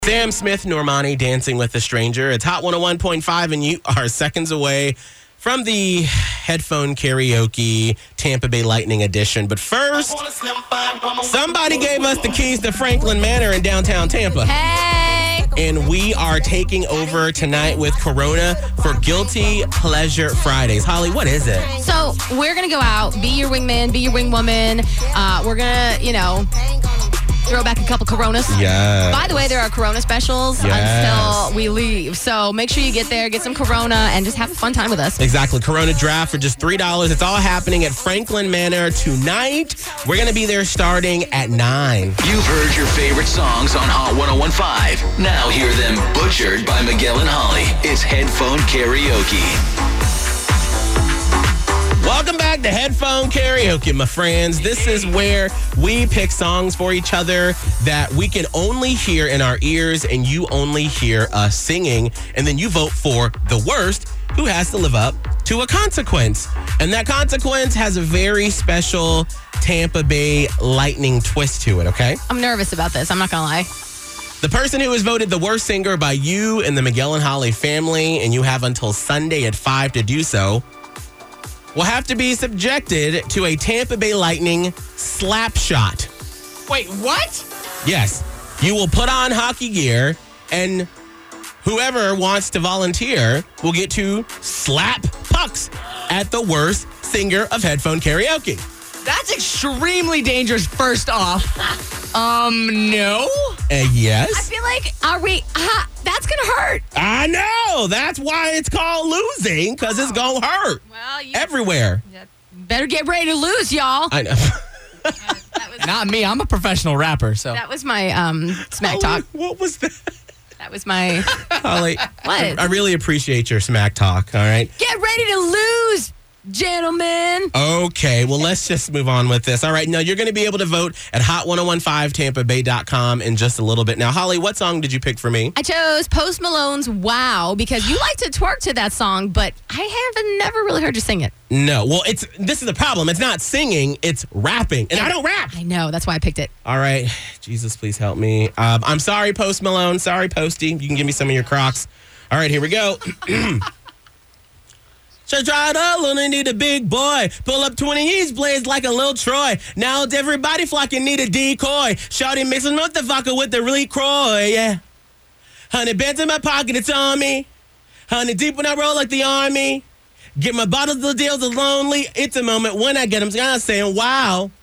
Sam Smith, Normani, Dancing with a Stranger. It's Hot 101.5, and you are seconds away from the headphone karaoke Tampa Bay Lightning edition. But first, somebody gave us the keys to Franklin Manor in downtown Tampa. Hey! And we are taking over tonight with Corona for Guilty Pleasure Fridays. Holly, what is it? So we're going to go out, be your wingman, be your wingwoman. We're going to, throw back a couple Coronas. Yes. By the way, there are Corona specials until we leave. So make sure you get there, get some Corona, and just have a fun time with us. Exactly. Corona draft for just $3. It's all happening at Franklin Manor tonight. We're going to be there starting at 9. You've heard your favorite songs on Hot 101.5. Now hear them butchered by Miguel and Holly. It's Headphone Karaoke. Welcome back to Headphone Karaoke, my friends. This is where we pick songs for each other that we can only hear in our ears, and you only hear us singing. And then you vote for the worst, who has to live up to a consequence. And that consequence has a very special Tampa Bay Lightning twist to it, okay? I'm nervous about this. I'm not going to lie. The person who is voted the worst singer by you and the Miguel and Holly family, and you have until Sunday at 5 to do so, will have to be subjected to a Tampa Bay Lightning slap shot. Wait, what? Yes. You will put on hockey gear, and whoever wants to volunteer will get to slap pucks at the worst singer of Headphone Karaoke. That's extremely dangerous, first off. No? Yes. I feel like, that's going to hurt. I know. That's why it's called losing, because it's going to hurt. Well, you everywhere. better get ready to lose, y'all. I know. Not me. I'm a professional rapper, so. That was my smack talk. What was that? That was my... Holly, What? I really appreciate your smack talk, all right? Get ready to lose, gentlemen. Okay, well, let's just move on with this. All right, now you're going to be able to vote at hot1015tampabay.com in just a little bit. Now, Holly, what song did you pick for me? I chose Post Malone's Wow because you like to twerk to that song, but I have never really heard you sing it. No, well, this is the problem. It's not singing, it's rapping, and I don't rap. I know, that's why I picked it. All right, Jesus, please help me. I'm sorry, Post Malone. Sorry, Posty. You can give me some of your Crocs. All right, here we go. So try it all, only need a big boy. Pull up 20 East blades like a little Troy. Now it's everybody flocking, need a decoy. Shawty mixing motherfucker with the really Croy, yeah. 100 bands in my pocket, it's on me. 100 deep when I roll like the army. Get my bottles, the deals are lonely. It's a moment when I get them saying, wow.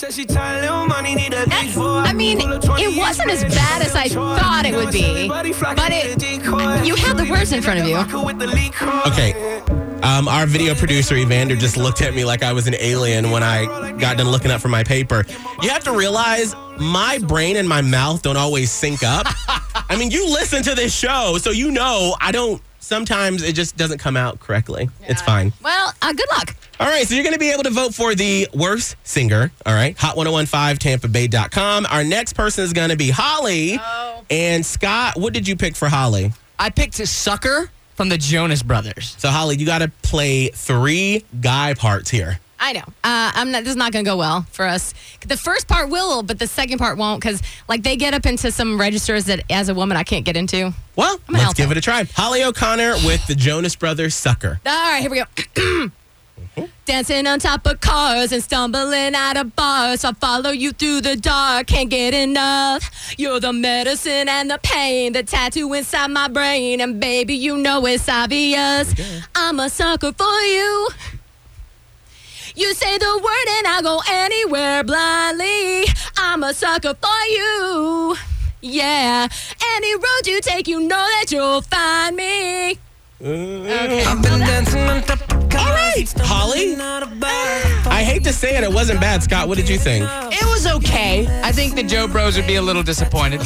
I mean, it wasn't as bad as I thought it would be, but you had the words in front of you. Okay. Our video producer, Evander, just looked at me like I was an alien when I got done looking up for my paper. You have to realize my brain and my mouth don't always sync up. I mean, you listen to this show, so you know sometimes it just doesn't come out correctly. Yeah. It's fine. Well, good luck. All right, so you're going to be able to vote for the worst singer, all right? Hot1015tampabay.com. Our next person is going to be Holly. Oh. And Scott, what did you pick for Holly? I picked a Sucker from the Jonas Brothers. So, Holly, you got to play 3 guy parts here. I know. This is not going to go well for us. The first part will, but the second part won't because, they get up into some registers that, as a woman, I can't get into. Well, let's give it a try. Holly O'Connor with the Jonas Brothers, Sucker. All right, here we go. Dancing on top of cars and stumbling out of bars. I follow you through the dark, can't get enough. You're the medicine and the pain, the tattoo inside my brain. And baby, you know it's obvious. I'm a sucker for you. You say the word and I'll go anywhere blindly. I'm a sucker for you. Yeah. Any road you take, you know that you'll find me. Okay. All right, Holly. I hate to say it wasn't bad. Scott, what did you think? It was okay. I think the Joe Bros would be a little disappointed.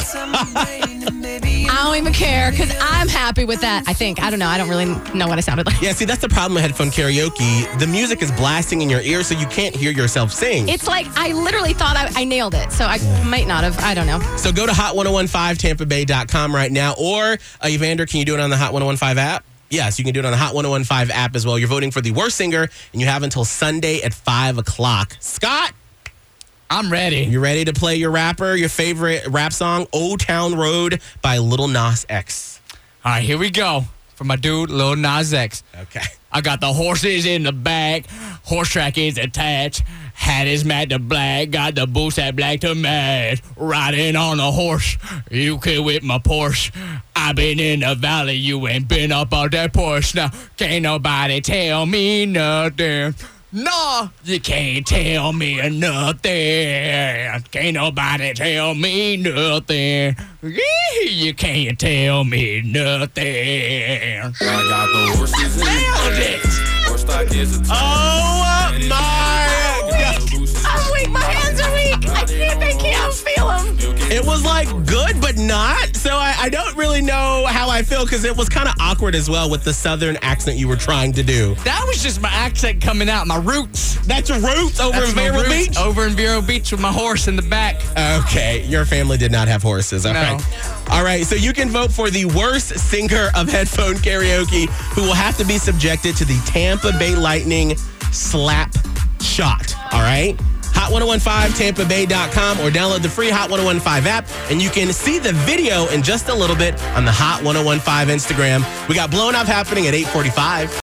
I don't even care because I'm happy with that. I think. I don't know. I don't really know what I sounded like. Yeah, see, that's the problem with Headphone Karaoke. The music is blasting in your ear, so you can't hear yourself sing. It's like I literally thought I nailed it, so I might not have. I don't know. So go to hot1015tampabay.com right now, or Evander, can you do it on the Hot 101.5 app? Yes, you can do it on the Hot 101.5 app as well. You're voting for the worst singer, and you have until Sunday at 5 o'clock. Scott, I'm ready. You ready to play your rapper, your favorite rap song, Old Town Road by Lil Nas X? All right, here we go. For my dude, Lil Nas X. Okay. I got the horses in the back. Horse track is attached. Hat is matte to black. Got the boots that black to match. Riding on a horse. You can whip my Porsche. I been in the valley. You ain't been up on that Porsche. Now, can't nobody tell me nothing. No, you can't tell me nothing. Can't nobody tell me nothing. You can't tell me nothing. I got the horses in Nailed it. horse stock is a Oh, my God. I'm weak. My hands are weak. They can't feel them. It was like good, but not. So I don't really know how I feel because it was kind of awkward as well with the southern accent you were trying to do. That was just my accent coming out, my roots. That's your roots over That's in my Vero roots Beach? over in Vero Beach with my horse in the back. Okay, your family did not have horses. All No. right. All right, so you can vote for the worst singer of headphone karaoke who will have to be subjected to the Tampa Bay Lightning slap shot. All right? Hot1015TampaBay.com or download the free Hot 1015 app, and you can see the video in just a little bit on the Hot 1015 Instagram. We got Blown Up happening at 8:45.